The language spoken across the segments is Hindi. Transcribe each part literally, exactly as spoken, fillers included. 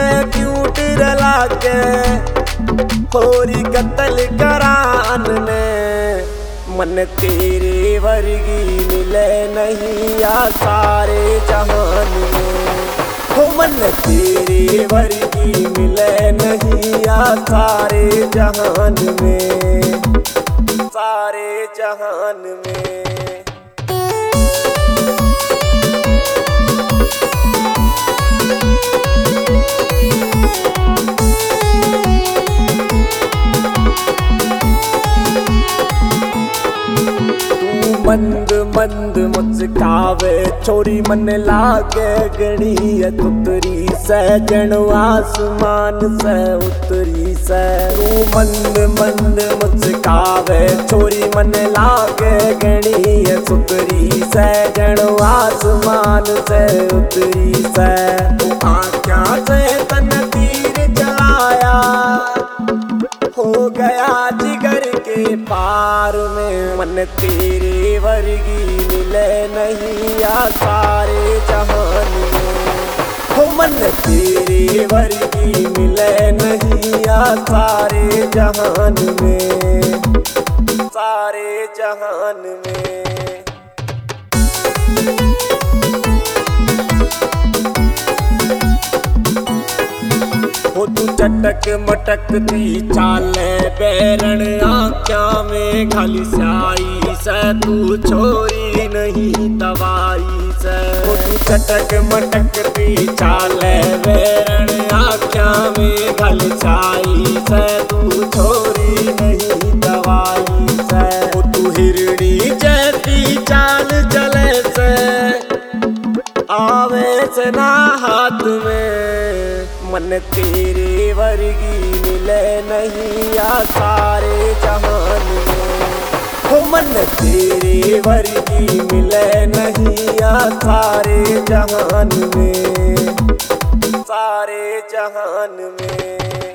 क्यूट रला के होरी कत्ल करान ने मन तेरे वर्गी मिले नहीं या सारे जहान में। हो मन तेरे वर्गी मिले नहीं या सारे जहान में, सारे जहान में। मंद मंद मुस्कावे छोरी मन लागे गणी तुतरी से जण आसमान से उतरी से। तू मंद मंद मुस्कावे छोरी मन लागे गणी तुतरी से जण आसमान से उतरी से। तू आँखा से तन तीर चलाया हो गया जिगर के पार में। मन तेरे वर्गी मिले नहीं या सारे जहान में। हो मन तेरे वर्गी मिले नहीं या सारे जहान में, सारे जहान में। हो तू चटक मटकती चाले बैरण आँख्या में खाली स्याही से। तू छोरी नहीं दवाई से। हो तू चटक मटकती चाले बैरण आँख्या में खाली स्याही से। तू छोरी नहीं दवाई से। हो तू हिरणी जैसी चाल चले से आवे से ना हाथ में। मन तेरे वर्गी मिले नहीं या सारे जहान में। हो मन तेरे वर्गी मिले नहीं या सारे जहान में, सारे जहान में।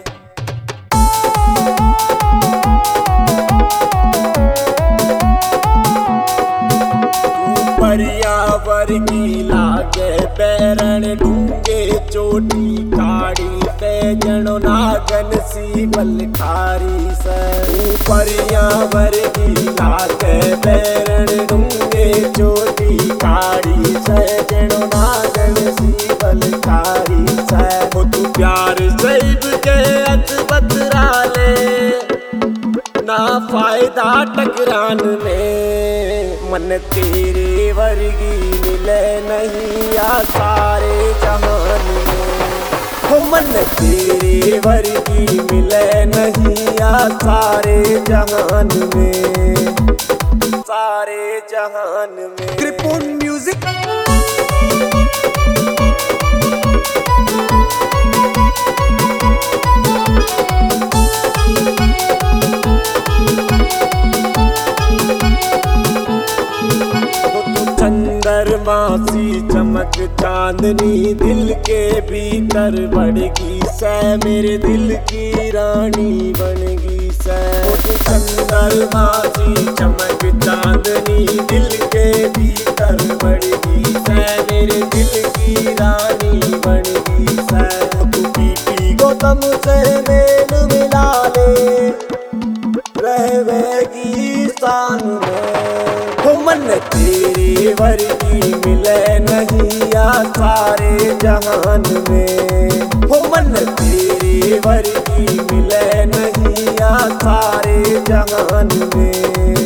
परिया वर्गी लागे बैरण ढूंगे चोटी काड़ी पे जनो नागन सी बलखारी से। परिया वर्गी लागे बैरण ढूंगे चोटी काड़ी से जनो नागन सी बलखारी से। हो तू प्यार सैब के अच बतरा ले ना फायदा टकरान में। मन तेरे वर्गी मिले नहीं या सारे जहान में। हो मन तेरे वर्गी मिले नहीं या सारे जहान में, सारे जहान में। कृपुन म्यूजिक चंद्रमासी चमक चांदनी दिल के भीतर बढ़गी से। मेरे दिल की रानी बनगी से। चंद्रमासी चमक चांदनी दिल के भीतर बढ़गी से। मेरे दिल की रानी बनगी से। तू पीपी गौतम से मेल मिला ले रहेगी शान में। हो मन तेरे वर्गी मिले नहीं या सारे जहान में। हो मन तेरे वर्गी मिले नहीं या सारे जहान में।